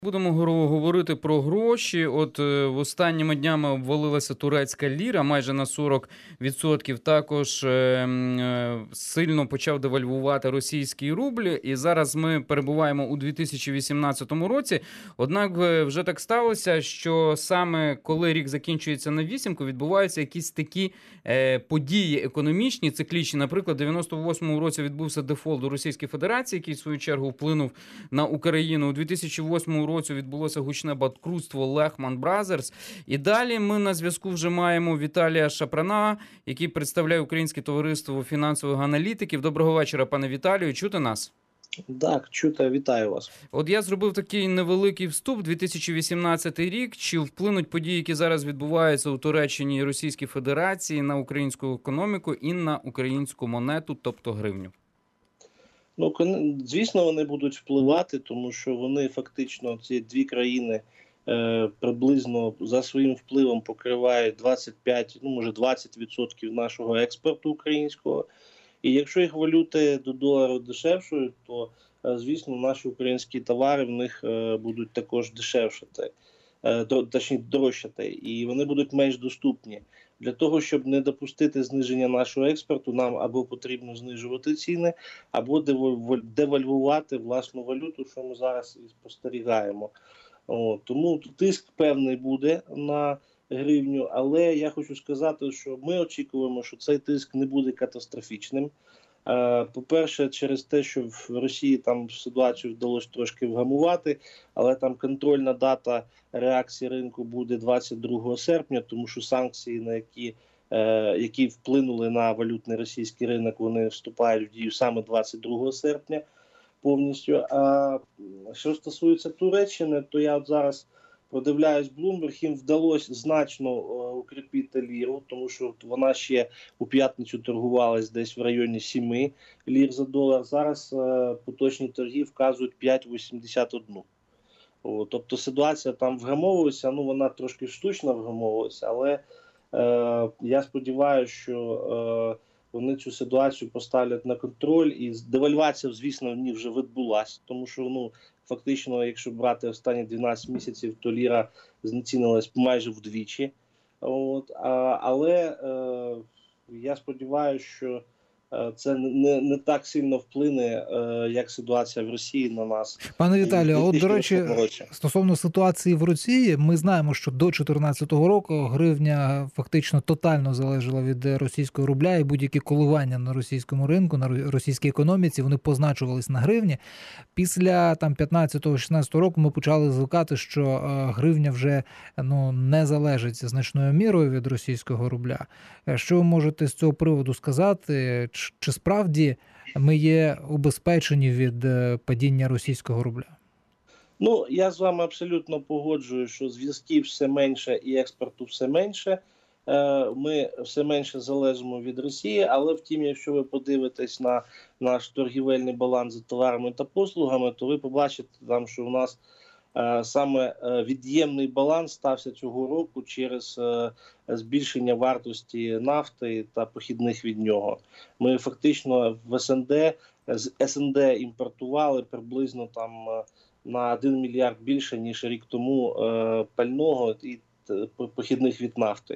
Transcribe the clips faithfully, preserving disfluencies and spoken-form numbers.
Будемо горо- говорити про гроші. От е, в останніми днями обвалилася турецька ліра майже на сорок відсотків. Також е, м, е, сильно почав девальвувати російський рубль. І зараз ми перебуваємо у дві тисячі вісімнадцятому році. Однак е, вже так сталося, що саме коли рік закінчується на вісімку, відбуваються якісь такі е, події економічні, циклічні. Наприклад, в дев'яносто восьмому році відбувся дефолт у Російській Федерації, який в свою чергу вплинув на Україну. У дві тисячі восьмому році відбулося гучне банкрутство Lehman Brothers. І далі ми на зв'язку вже маємо Віталія Шапрана, який представляє Українське товариство фінансових аналітиків. Доброго вечора, пане Віталію. Чути нас? Так, чути, вітаю вас. От я зробив такий невеликий вступ. дві тисячі вісімнадцятий рік. Чи вплинуть події, які зараз відбуваються у Туреччині і Російській Федерації, на українську економіку і на українську монету, тобто гривню? Ну, звісно, вони будуть впливати, тому що вони фактично, ці дві країни, е, приблизно за своїм впливом покривають двадцять п'ять, ну може двадцять відсотків нашого експорту українського. І якщо їх валюти до долару дешевшують, то, е, звісно, наші українські товари в них е, будуть також дешевшати, е, точніше дорожчати, і вони будуть менш доступні. Для того, щоб не допустити зниження нашого експорту, нам або потрібно знижувати ціни, або девальвувати власну валюту, що ми зараз і спостерігаємо. О, тому тиск певний буде на гривню, але я хочу сказати, що ми очікуємо, що цей тиск не буде катастрофічним. По-перше, через те, що в Росії там ситуацію вдалося трошки вгамувати, але там контрольна дата реакції ринку буде двадцять другого серпня, тому що санкції, на які, е, які вплинули на валютний російський ринок, вони вступають в дію саме двадцять другого серпня повністю. А що стосується Туреччини, то я от зараз продивляюсь Bloomberg, їм вдалося значно е, укріпити ліру, тому що вона ще у п'ятницю торгувалась десь в районі сім лір за долар. Зараз е, поточні торги вказують п'ять вісімдесят один. О, тобто ситуація там вгамовується, ну вона трошки штучно вгамовується, але е, я сподіваюся, що е, вони цю ситуацію поставлять на контроль, і девальвація, звісно, в них вже відбулася, тому що, ну, фактично, якщо брати останні дванадцять місяців, то ліра знецінилась майже вдвічі. От, а, але е, я сподіваюся, що е, це не, не так сильно вплине, е, як ситуація в Росії на нас. Пане Віталію, от, до речі, стосовно ситуації в Росії, ми знаємо, що до дві тисячі чотирнадцятого року гривня фактично тотально залежала від російського рубля, і будь-які коливання на російському ринку, на російській економіці, вони позначувались на гривні. Після там п'ятнадцятого-шістнадцятого року ми почали звикати, що гривня вже ну, не залежить значною мірою від російського рубля. Що ви можете з цього приводу сказати? Чи справді ми є убезпечені від падіння російського рубля? Ну, я з вами абсолютно погоджую, що зв'язків все менше і експорту все менше. Ми все менше залежимо від Росії, але втім, якщо ви подивитесь на наш торгівельний баланс за товарами та послугами, то ви побачите там, що у нас саме від'ємний баланс стався цього року через збільшення вартості нафти та похідних від нього. Ми фактично в СНД, з СНД імпортували приблизно там на один мільярд більше, ніж рік тому пального і похідних від нафти.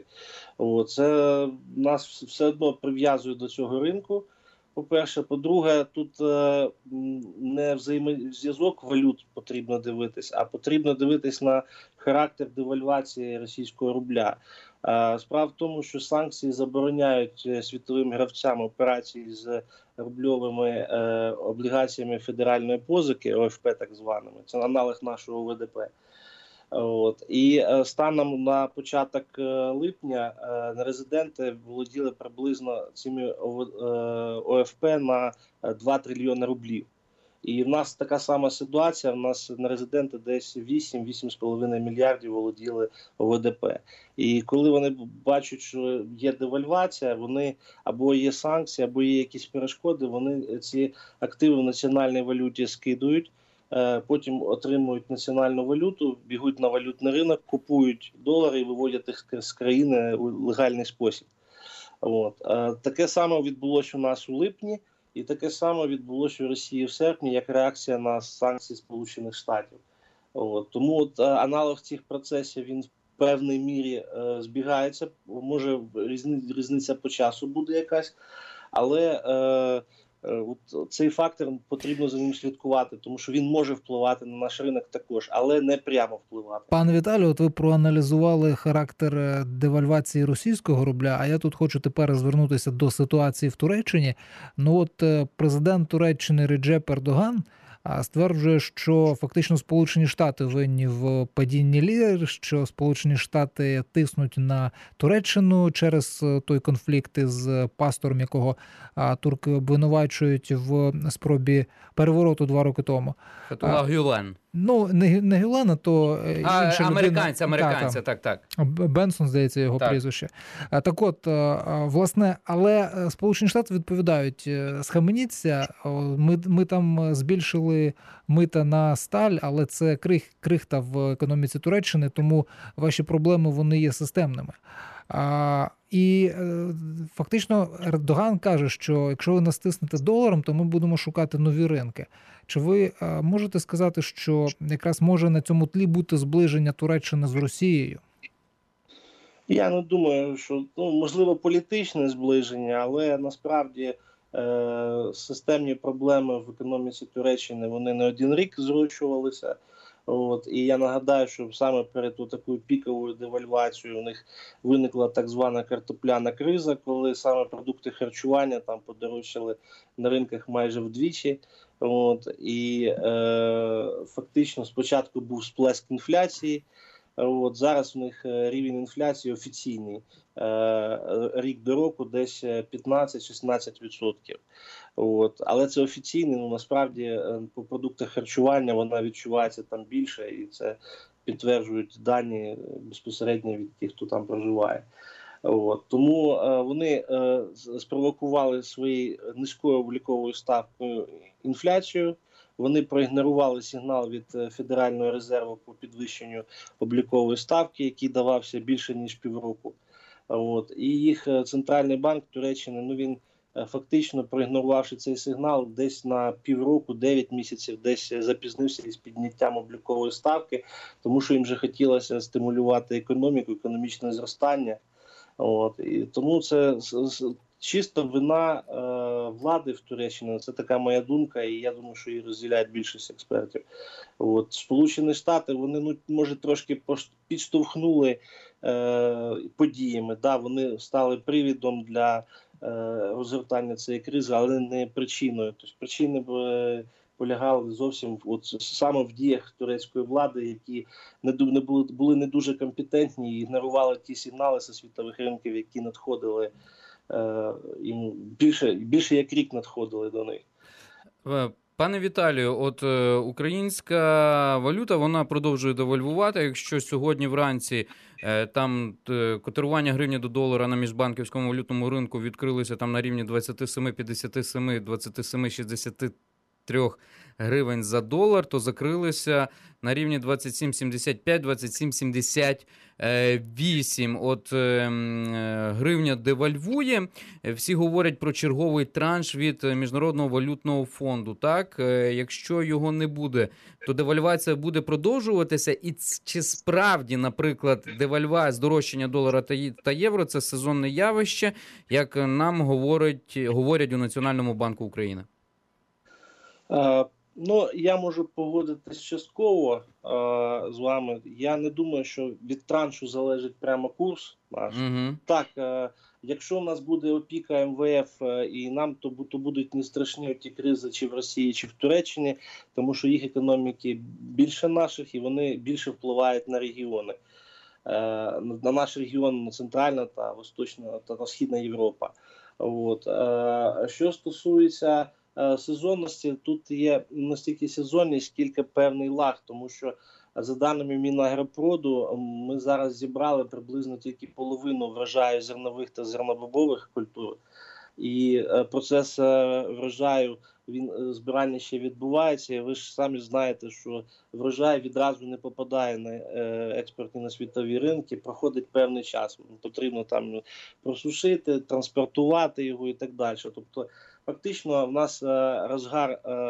Це нас все одно прив'язує до цього ринку. По-перше, по-друге, тут е, не взаємозв'язок валют потрібно дивитись, а потрібно дивитись на характер девальвації російського рубля. Е, справа в тому, що санкції забороняють світовим гравцям операції з рубльовими е, облігаціями федеральної позики, О Ф П так званими, це аналог нашого В Д П. От. І е, станом на початок е, липня е, нерезиденти володіли приблизно цими О Ф П на два трильйони рублів. І в нас така сама ситуація, в нас нерезиденти десь вісім-вісім з половиною мільярдів володіли В Д П. І коли вони бачать, що є девальвація, вони або є санкції, або є якісь перешкоди, вони ці активи в національній валюті скидують. Потім отримують національну валюту, бігуть на валютний ринок, купують долари і виводять їх з країни у легальний спосіб. От. Таке саме відбулося у нас у липні, і таке саме відбулося у Росії в серпні, як реакція на санкції Сполучених Штатів. От, тому от, аналог цих процесів він в певній мірі е, збігається. Може різни, різниця по часу буде якась, але е, е, от цей фактор потрібно за ним слідкувати, тому що він може впливати на наш ринок також, але не прямо впливати. Пане Віталію, от ви проаналізували характер девальвації російського рубля, а я тут хочу тепер звернутися до ситуації в Туреччині. Ну от президент Туреччини Реджеп Ердоган стверджує, що фактично Сполучені Штати винні в падінні ліри, що Сполучені Штати тиснуть на Туреччину через той конфлікт із пастором, якого турки обвинувачують в спробі перевороту два роки тому. Фетхулlah Гюлен. Ну, не, не Гюлен, а то а, інша американці, людина. американці, так, так. Бенсон, здається, його так. прізвище. Так от, власне, але Сполучені Штати відповідають, схаменіться, ми, ми там збільшили мита на сталь, але це крих, крихта в економіці Туреччини, тому ваші проблеми, вони є системними. А, і е, фактично Ердоган каже, що якщо ви нас тиснете доларом, то ми будемо шукати нові ринки. Чи ви е, можете сказати, що якраз може на цьому тлі бути зближення Туреччини з Росією? Я не думаю, що ну, можливо політичне зближення, але насправді е, системні проблеми в економіці Туреччини вони не один рік зрощувалися. От, і я нагадаю, що саме перед такою піковою девальвацією у них виникла так звана картопляна криза, коли саме продукти харчування там подорожчали на ринках майже вдвічі. От, і е, фактично спочатку був сплеск інфляції. От, зараз у них рівень інфляції офіційний е, рік до року десь п'ятнадцять-шістнадцять відсотків. От, але це офіційний, ну насправді по продуктах харчування вона відчувається там більше, і це підтверджують дані безпосередньо від тих, хто там проживає. От, тому е, вони е, спровокували своєю низькою обліковою ставкою інфляцію. Вони проігнорували сигнал від Федерального резерву по підвищенню облікової ставки, який давався більше ніж півроку. От. І їх центральний банк Туреччини, ну він фактично проігнорувавши цей сигнал, десь на півроку, дев'ять місяців, десь запізнився із підняттям облікової ставки, тому що їм вже хотілося стимулювати економіку, економічне зростання. От. І тому це чисто вина е, влади в Туреччині, це така моя думка, і я думаю, що її розділяють більшість експертів. От. Сполучені Штати, вони, ну, може, трошки підштовхнули е, подіями, да, вони стали привідом для е, розгортання цієї кризи, але не причиною. Тобто причини б е, полягали зовсім от, саме в діях турецької влади, які не, не були, були не дуже компетентні і ігнорували ті сигнали зі світових ринків, які надходили. Їм більше, більше як рік надходили до них. Пане Віталію, от е, українська валюта, вона продовжує девальвувати. Якщо сьогодні вранці е, там е, котирування гривні до долара на міжбанківському валютному ринку відкрилося там на рівні двадцять сім п'ятдесят сім, двадцять сім шістдесят три гривень за долар, то закрилися на рівні двадцять сім сімдесят п'ять, двадцять сім сімдесят вісім. От е, гривня девальвує. Всі говорять про черговий транш від Міжнародного валютного фонду. Так, е, якщо його не буде, то девальвація буде продовжуватися. І чи справді, наприклад, девальвація, здорожчання долара та євро – це сезонне явище, як нам говорять, говорять у Національному банку України? Uh, ну, я можу погодитись частково uh, з вами. Я не думаю, що від траншу залежить прямо курс наш. Mm-hmm. Так, uh, якщо в нас буде опіка ем ве еф uh, і нам, то, то будуть не страшні ті кризи чи в Росії, чи в Туреччині, тому що їх економіки більше наших і вони більше впливають на регіони. Uh, на наш регіон, центральна та восточна та східна Європа. От. Uh, що стосується сезонності, тут є не стільки сезонність, скільки певний лаг, тому що за даними Мінагропроду ми зараз зібрали приблизно тільки половину врожаю зернових та зернобобових культур. І процес врожаю, він збирання ще відбувається. І ви ж самі знаєте, що врожай відразу не попадає на експортні на світові ринки, проходить певний час. Потрібно там просушити, транспортувати його і так далі. Тобто фактично в нас розгар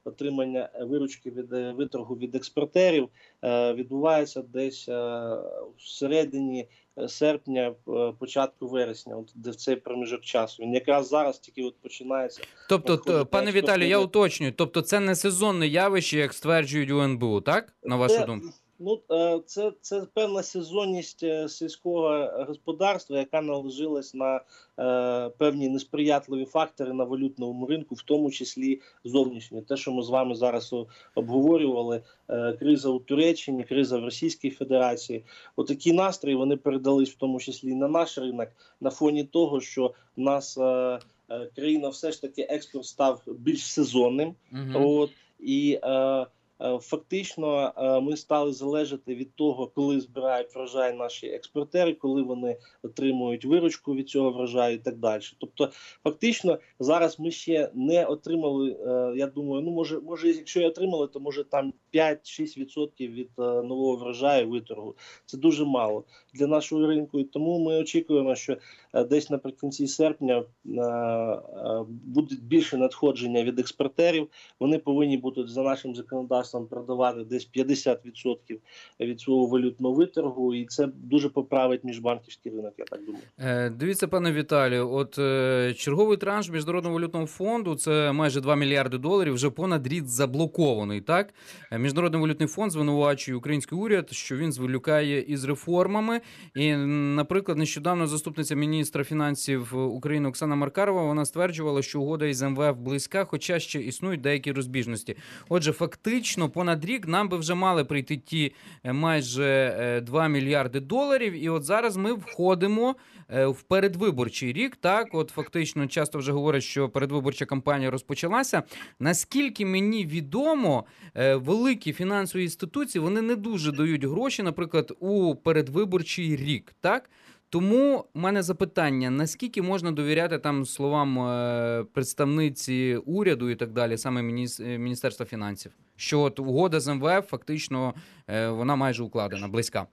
отримання виручки від е, виторгу від експортерів е, відбувається десь е, всередині е, серпня, е, початку вересня, от де в цей проміжок часу. Він якраз зараз тільки от починається. Тобто, надходити т- пане експортні Віталію, я витрати. уточнюю, тобто це не сезонне явище, як стверджують у ен бе у, так? На вашу Це, думку? ну, е, це, це певна сезонність е, сільського господарства, яка наложилась на е, певні несприятливі фактори на валютному ринку, в тому числі зовнішні. Те, що ми з вами зараз о- обговорювали, е, криза у Туреччині, криза в Російській Федерації. Отакі настрої вони передались в тому числі і на наш ринок, на фоні того, що в нас е, е, країна все ж таки експорт став більш сезонним. Угу. От, і е, е, фактично е, ми стали залежати від того, коли збирають врожай наші експортери, коли вони отримують виручку від цього врожаю і так далі. Тобто, фактично, зараз ми ще не отримали, е, я думаю, ну може, може, якщо і отримали, то може там п'ять-шість відсотків від е, нового врожаю виторгу. Це дуже мало для нашого ринку. І тому ми очікуємо, що е, десь наприкінці серпня е, е, буде більше надходження від експортерів. Вони повинні будуть за нашим законодавством продавати десь п'ятдесят відсотків від свого валютного виторгу, і це дуже поправить міжбанківський ринок, я так думаю. Е, Дивіться, пане Віталію, от е, черговий транш Міжнародного валютного фонду, це майже два мільярди доларів, вже понад рік заблокований, так? Е, Міжнародний валютний фонд звинувачує український уряд, що він зволікає із реформами. І, наприклад, нещодавно заступниця міністра фінансів України Оксана Маркарова, вона стверджувала, що угода із ем ве еф близька, хоча ще існують деякі розбіжності. Отже, фактично, понад рік нам би вже мали прийти ті е, майже е, два мільярди доларів, і от зараз ми входимо е, в передвиборчий рік, так, от фактично часто вже говорять, що передвиборча кампанія розпочалася. Наскільки мені відомо, е, великі фінансові інституції, вони не дуже дають гроші, наприклад, у передвиборчий рік, так? Тому в мене запитання, наскільки можна довіряти там словам е, представниці уряду і так далі, саме мініс- е, Міністерства фінансів, що от угода з ем ве еф фактично е, вона майже укладена, близька.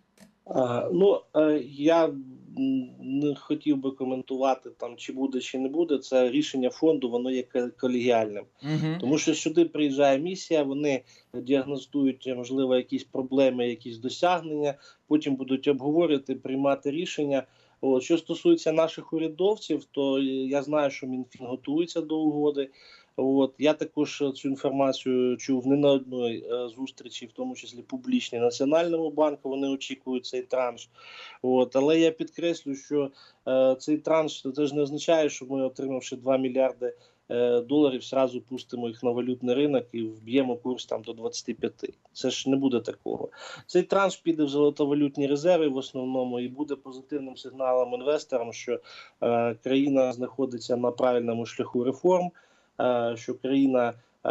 А, ну, е, я м, не хотів би коментувати там, чи буде, чи не буде. Це рішення фонду, воно є ко- колегіальним. Угу. Тому що сюди приїжджає місія, вони діагностують, можливо, якісь проблеми, якісь досягнення, потім будуть обговорювати, приймати рішення. От. Що стосується наших урядовців, то я знаю, що Мінфін готується до угоди. От. Я також цю інформацію чув не на одній е, зустрічі, в тому числі публічній Національному банку, вони очікують цей транш. От. Але я підкреслю, що е, цей транш, це ж не означає, що ми, отримавши два мільярди е, доларів, зразу пустимо їх на валютний ринок і вб'ємо курс там до двадцять п'ять. Це ж не буде такого. Цей транш піде в золотовалютні резерви в основному і буде позитивним сигналом інвесторам, що е, країна знаходиться на правильному шляху реформ, е, що країна е,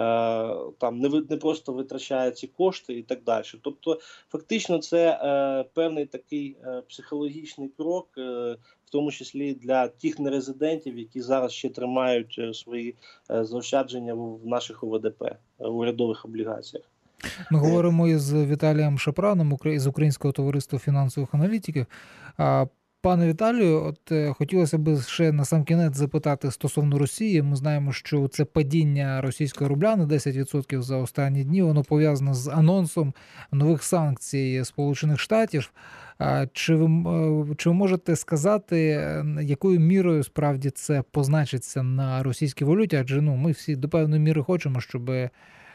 там не, ви- не просто витрачає ці кошти і так далі. Тобто, фактично, це е, певний такий е, психологічний крок, е, в тому числі для тих нерезидентів, які зараз ще тримають е, свої е, заощадження в в наших о ве де пе, е, урядових облігаціях. Ми говоримо із Віталієм Шапраном Укра- із Українського товариства фінансових аналітиків. А, Пане Віталію, от е, хотілося б ще на сам кінець запитати стосовно Росії. Ми знаємо, що це падіння російського рубля на десять відсотків за останні дні, воно пов'язано з анонсом нових санкцій Сполучених Штатів. А Чи ви, м- е, чи ви можете сказати, е, якою мірою справді це позначиться на російській валюті? Адже ну, ми всі до певної міри хочемо, щоб, е,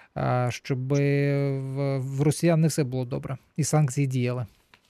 щоб в, в росіян не все було добре і санкції діяли.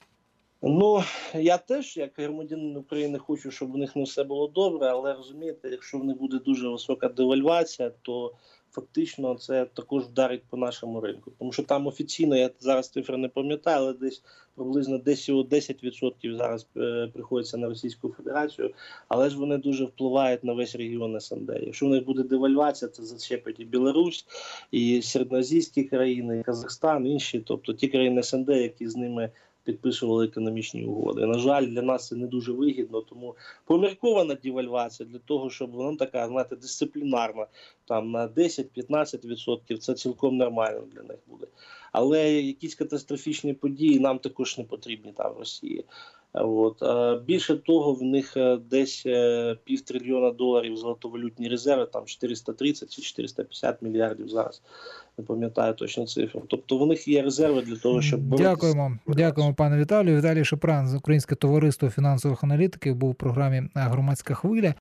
Ну, я теж, як громадянин України, хочу, щоб у них не все було добре, але розумієте, якщо в них буде дуже висока девальвація, то фактично це також вдарить по нашому ринку. Тому що там офіційно, я зараз цифри не пам'ятаю, але десь приблизно десь десять відсотків зараз е, приходиться на Російську Федерацію, але ж вони дуже впливають на весь регіон ес ен де. Якщо в них буде девальвація, це зачепить і Білорусь, і середноазійські країни, і Казахстан, інші, тобто ті країни ес ен де, які з ними підписували економічні угоди. На жаль, для нас це не дуже вигідно, тому поміркована девальвація для того, щоб вона така, знаєте, дисциплінарна, там на десять-п'ятнадцять відсотків, це цілком нормально для них буде. Але якісь катастрофічні події нам також не потрібні там в Росії. От. Більше того, в них десь півтрильйона доларів золотовалютні резерви, там чотириста тридцять чи чотириста п'ятдесят мільярдів зараз, не пам'ятаю точно цифру. Тобто в них є резерви для того, щоб боротися. Дякуємо, дякуємо, пане Віталію. Віталій Шапран з Українського товариства фінансових аналітиків був у програмі «Громадська хвиля».